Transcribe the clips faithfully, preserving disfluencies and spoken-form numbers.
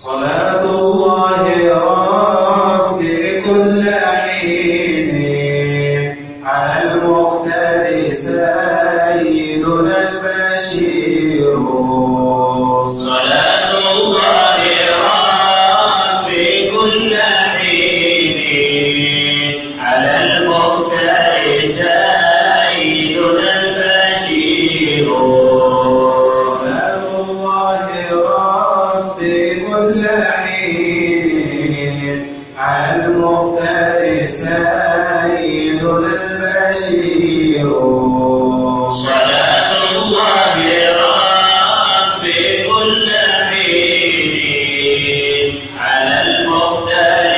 صلاة الله ربي كل حين على المختار سيدنا البشير. صلاة الله ربي كل حين على المختار سيدنا البشير. صلاة الله ربي كل حين على المختار سيدنا البشير. صلاة الله ربي كل حين على المختار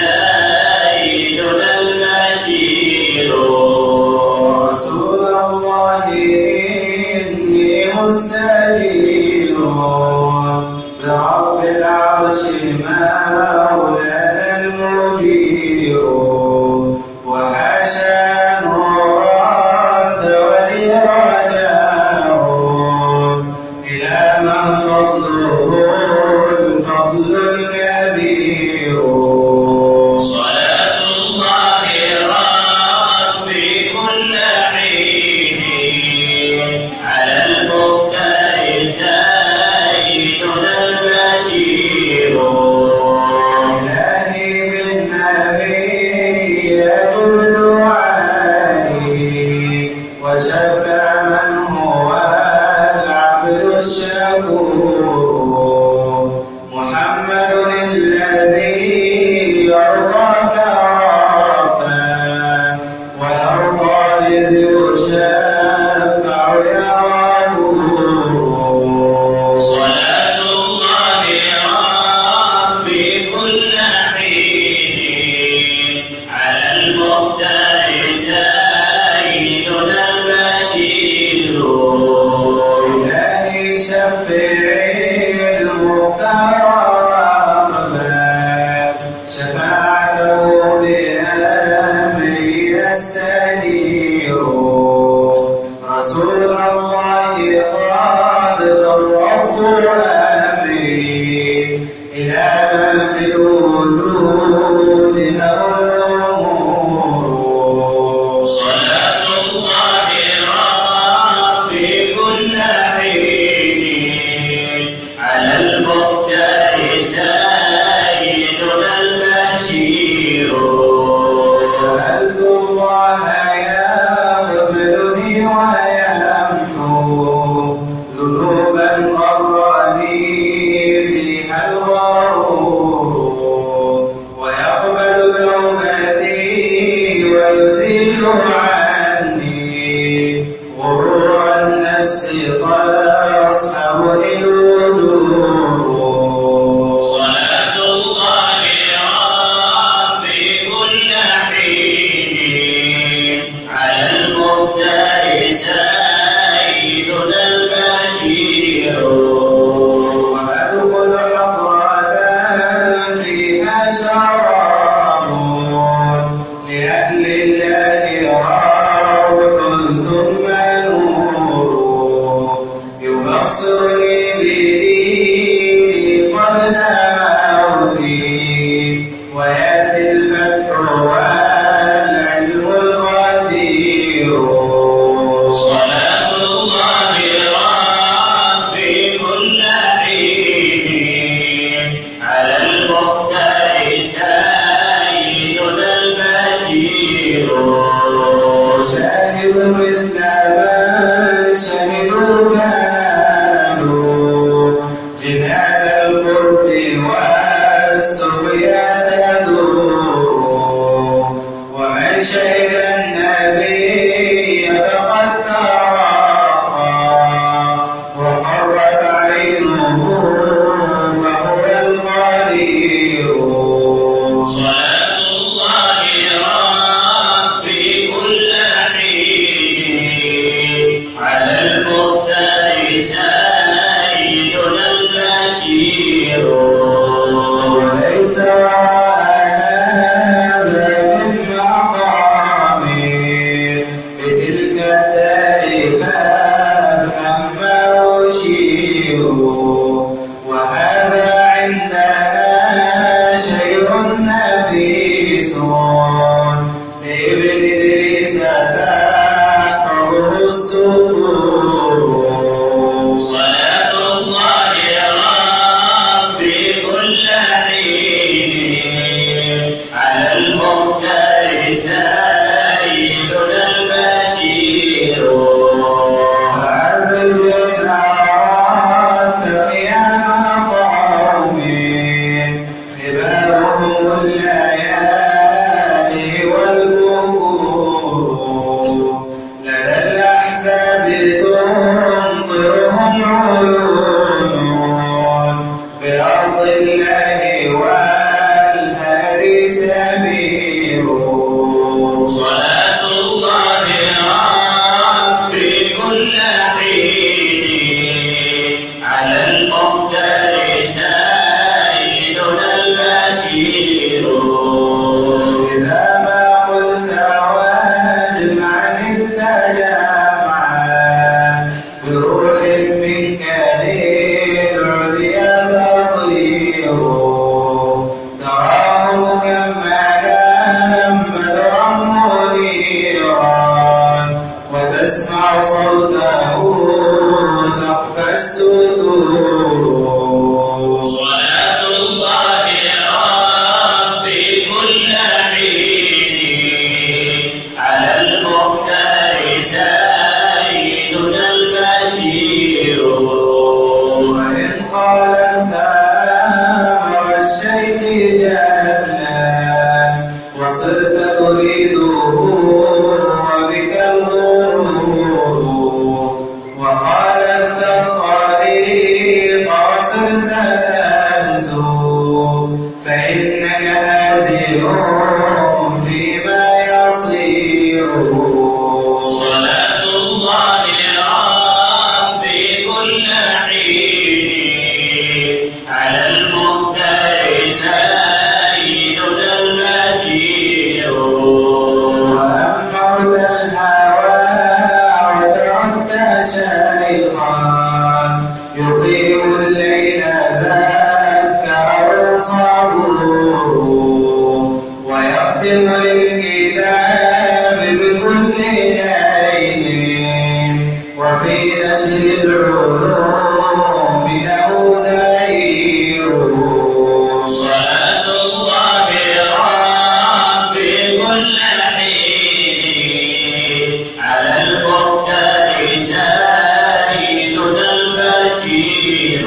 سيدنا البشير. رسول الله إني مستجير برب العرش مولانا المجير. وحاشا نرد ولي رجاء إلى من فضله الفضل الكبير. صلاة الله ربي كل حين على المختار سيدنا البشير. إلهي بالنبي يجب دعائي وشفع من هو العبد الشكور. محمد الذي يرضاك ربا ويرضى إذ يشفع يا غفور. صلاة الله ربي كل حين على المختار سيدنا البشير. إلهي شفع المختار رغبا شفاعته بأمري يستنير. رسول الله قد فرضت أمري إلى من في الوجود له الأمور. صلاة الله ربي كل حين على المختار سيدنا البشير. سألت الله يقبلني ويمحو ذنوبا غرني فيها الغرور. ويقبل توبتي ويزيل عني غرور النفس تصحبني الوجور. صلاة الله ربي كل حين على المختار سيدنا البشير. وأدخل حضرة فيها شراب لأهل الله روح ثم نور. يبصرني بديني قبل موتي ويأتي الفتح والعلم الغزير. صلاة الله ربي كل حين على المختار سيدنا البشير. شاهد مثل من شهدوا فنالوا جنان القرب والسقيا تدور. ومن شهد النبي فقد ترقى وقرت عينه فهو القدير. صلاة الله ربي كل حين على المختار الله والهادي سبيل. صلاة الله ربي كل حين على المختار سيدنا البشير. إذا ما قلت واجمع التجمع بروح منك للعليا تطير. تراه مكملا بدرا منيرا وتسمع صوته تخفى الستور. صلاة الله ربي كل حين على المختار سيدنا البشير. وإن خالفت أمر الشيخ جهلا وصرت تريده وبك الغرور. وخالفت الطريق وصرت تهزو فإنك هازل فيما يصير. صلاة الله ربي كل حين على المختار سيدنا البشير. وأمرت الهوى ودعت شيخا يقيم الليل ذكر صبور. ويخدم للكتاب بكل ليل وفي نشر العلوم له زهير. صلاة الله ربي كل حين على المختار سيدنا البشير.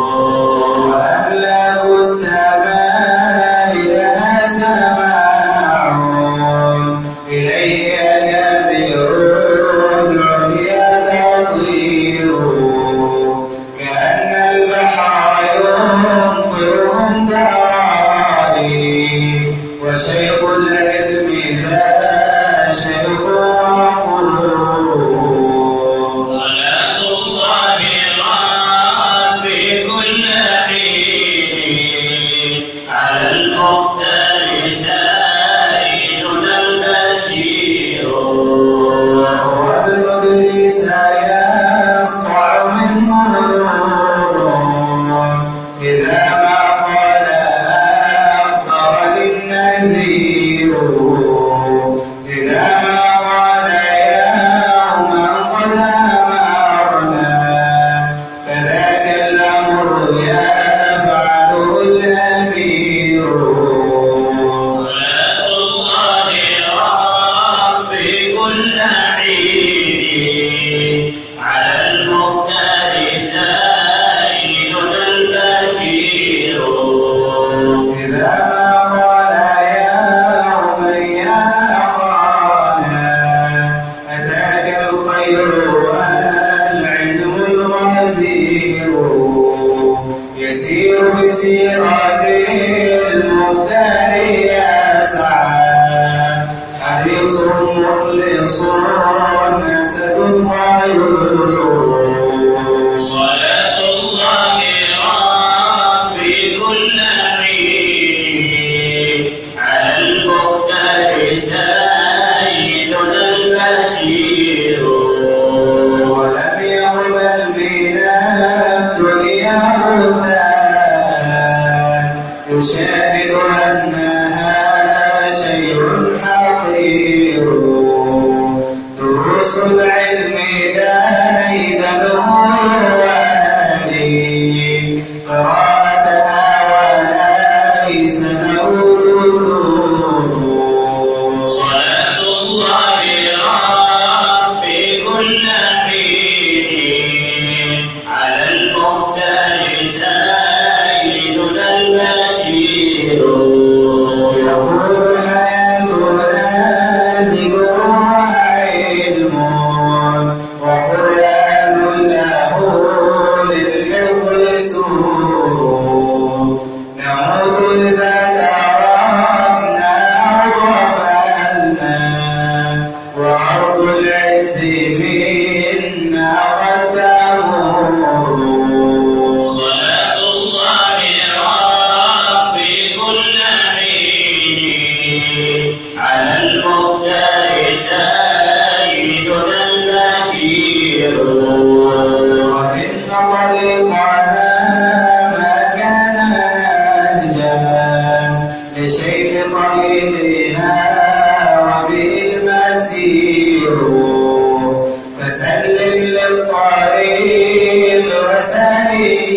وأملاك السماء لها سماع إليه أكابر العليا تطير. كأن البحر يمطرهم تراني وشيخ العلم ذا شيخ وقلوب. صلاة الله ربي كل حين على المختار سيدنا البشير. وهو ابن إدريس يسطع منه نور إذا ما قال أخبر للنذير. إذا ما قال يوما قد أمرنا فذاك الأمر يفعله الأمير. صلاة الله ربي كل حين على المختار سيدنا البشير. إذا ما قال يوما يا أخانا أتاك الخير والعلم الغزير. يسير بسيرة المختار يسعى حريص مخلص أسد الطيور. صلاة الله ربي كل حين على المختار سيدنا البشير. ولم يقبل من الدنيا بثاء يشاهد أنها شيء حقير. دروس العلم دائما وادي قراءتها وليس له ثور. صلاة الله ربي كل حين على المختار سيدنا البشير. هذه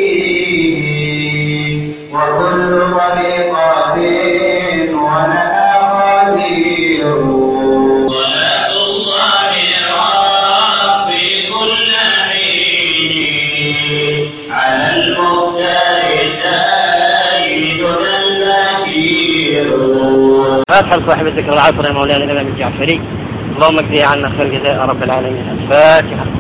وكل طريقات ولها خبير. صلاة الله ربي كل حين على المختار سيدنا البشير. فاتحة لصاحب الذكر العصر يا مولانا الإمام الجعفري، اللهم اجزي عنا خير جزاء رب العالمين. الفاتحة.